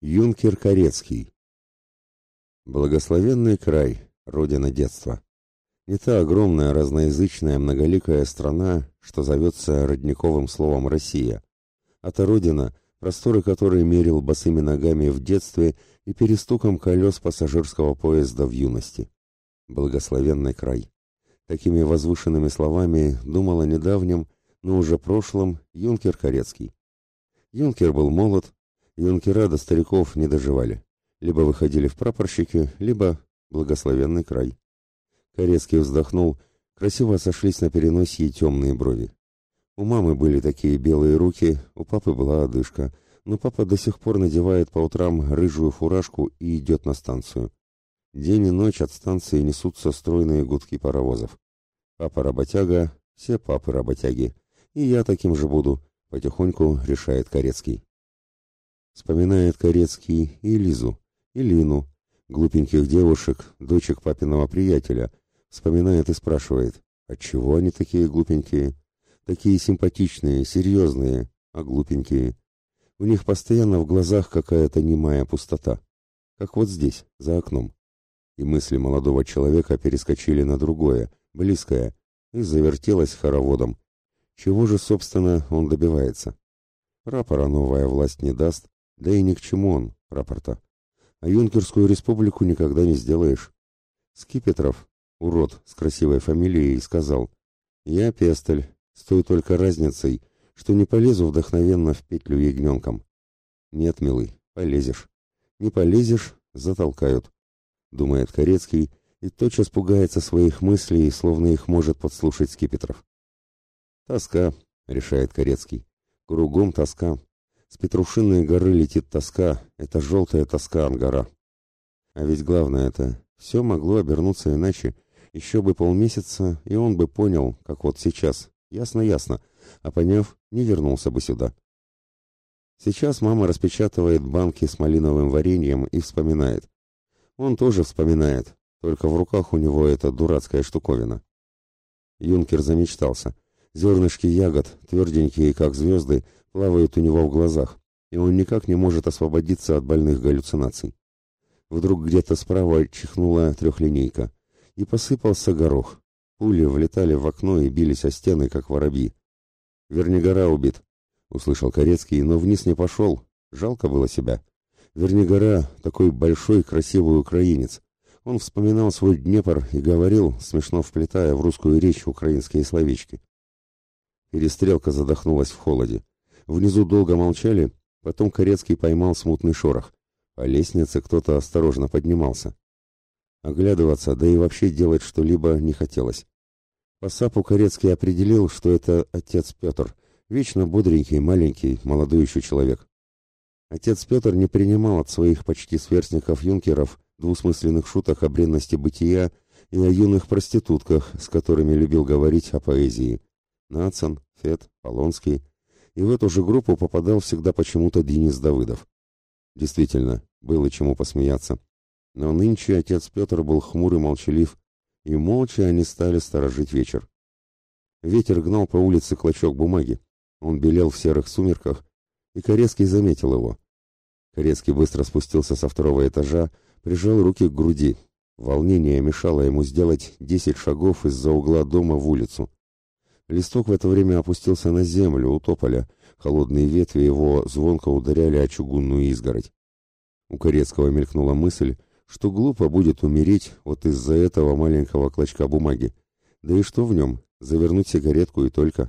Юнкер Корецкий. Благословенный край, родина детства. Не та огромная, разноязычная, многоликая страна, что зовется родниковым словом «Россия», а та родина, просторы которой мерил босыми ногами в детстве и перестуком колес пассажирского поезда в юности. Благословенный край. Такими возвышенными словами думал о недавнем, но уже прошлом юнкер Корецкий. Юнкер был молод, юнкера до стариков не доживали. Либо выходили в прапорщики, либо благословенный край. Корецкий вздохнул, красиво сошлись на переносье темные брови. У мамы были такие белые руки, у папы была одышка, но папа до сих пор надевает по утрам рыжую фуражку и идет на станцию. День и ночь от станции несутся стройные гудки паровозов. Папа работяга, все папы работяги. И я таким же буду, потихоньку решает Корецкий. Вспоминает Корецкий и Лизу, и Лину, глупеньких девушек, дочек папиного приятеля. Вспоминает и спрашивает, отчего они такие глупенькие? Такие симпатичные, серьезные, а глупенькие. У них постоянно в глазах какая-то немая пустота. Как вот здесь, за окном. И мысли молодого человека перескочили на другое, близкое, и завертелось хороводом. Чего же, собственно, он добивается? Рапора новая власть не даст, да и ни к чему он, рапорта. А юнкерскую республику никогда не сделаешь. Скипетров, урод с красивой фамилией, сказал, «Я пестель, с той только разницей, что не полезу вдохновенно в петлю ягненком». Нет, милый, полезешь. Не полезешь, затолкают, думает Корецкий, и тотчас пугается своих мыслей, словно их может подслушать Скипетров. «Тоска», — решает Корецкий, — «кругом тоска. С Петрушиной горы летит тоска, это желтая тоска Ангара». А ведь главное это, все могло обернуться иначе, еще бы полмесяца, и он бы понял, как вот сейчас, ясно-ясно, а поняв, не вернулся бы сюда. Сейчас мама распечатывает банки с малиновым вареньем и вспоминает. Он тоже вспоминает, только в руках у него эта дурацкая штуковина. Юнкер замечтался. Зернышки ягод, тверденькие, как звезды, плавают у него в глазах, и он никак не может освободиться от больных галлюцинаций. Вдруг где-то справа чихнула трехлинейка, и посыпался горох. Пули влетали в окно и бились о стены, как воробьи. «Вернигора убит», — услышал Корецкий, но вниз не пошел, жалко было себя. Вернигора — такой большой, красивый украинец. Он вспоминал свой Днепр и говорил, смешно вплетая в русскую речь украинские словечки. Перестрелка задохнулась в холоде. Внизу долго молчали, потом Корецкий поймал смутный шорох. По лестнице кто-то осторожно поднимался. Оглядываться, да и вообще делать что-либо не хотелось. По сапу Корецкий определил, что это отец Петр, вечно бодренький, маленький, молодой еще человек. Отец Петр не принимал от своих почти сверстников-юнкеров двусмысленных шуток о бренности бытия и о юных проститутках, с которыми любил говорить о поэзии. Нацан, Фет, Полонский. И в эту же группу попадал всегда почему-то Денис Давыдов. Действительно, было чему посмеяться. Но нынче отец Петр был хмур и молчалив, и молча они стали сторожить вечер. Ветер гнал по улице клочок бумаги. Он белел в серых сумерках, и Корецкий заметил его. Корецкий быстро спустился со второго этажа, прижал руки к груди. Волнение мешало ему сделать 10 шагов из-за угла дома в улицу. Листок в это время опустился на землю у тополя, холодные ветви его звонко ударяли о чугунную изгородь. У Корецкого мелькнула мысль, что глупо будет умереть вот из-за этого маленького клочка бумаги. Да и что в нем, завернуть сигаретку и только.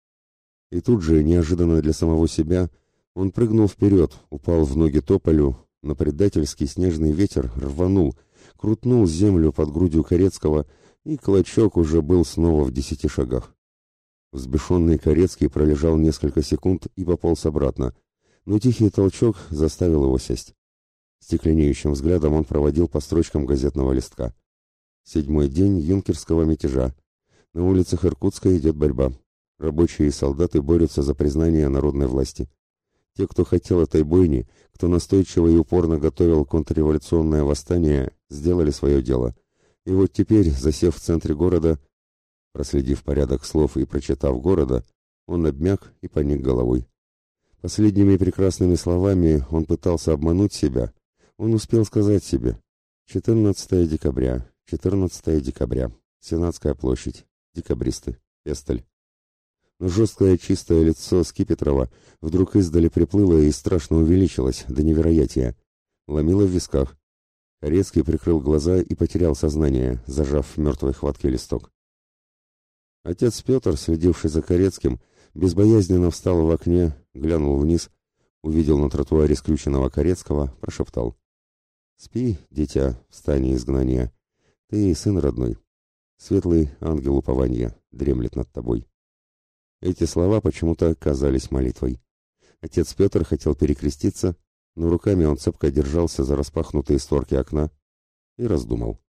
И тут же, неожиданно для самого себя, он прыгнул вперед, упал в ноги тополю, но предательский снежный ветер рванул, крутнул землю под грудью Корецкого, и клочок уже был снова в 10 шагах. Взбешенный Корецкий пролежал несколько секунд и пополз обратно, но тихий толчок заставил его сесть. Стекленеющим взглядом он проводил по строчкам газетного листка. 7-й день юнкерского мятежа. На улицах Иркутска идет борьба. Рабочие и солдаты борются за признание народной власти. Те, кто хотел этой бойни, кто настойчиво и упорно готовил контрреволюционное восстание, сделали свое дело. И вот теперь, засев в центре города, проследив порядок слов и прочитав города, он обмяк и поник головой. Последними прекрасными словами он пытался обмануть себя. Он успел сказать себе: 14 декабря, 14 декабря, Сенатская площадь, декабристы, Пестель. Но жесткое чистое лицо Скипетрова вдруг издали приплыло и страшно увеличилось до невероятия. Ломило в висках. Корецкий прикрыл глаза и потерял сознание, зажав в мертвой хватке листок. Отец Петр, следивший за Корецким, безбоязненно встал в окне, глянул вниз, увидел на тротуаре скрюченного Корецкого, прошептал: «Спи, дитя, в стане изгнания. Ты сын родной. Светлый ангел упования дремлет над тобой». Эти слова почему-то казались молитвой. Отец Петр хотел перекреститься, но руками он цепко держался за распахнутые створки окна и раздумал.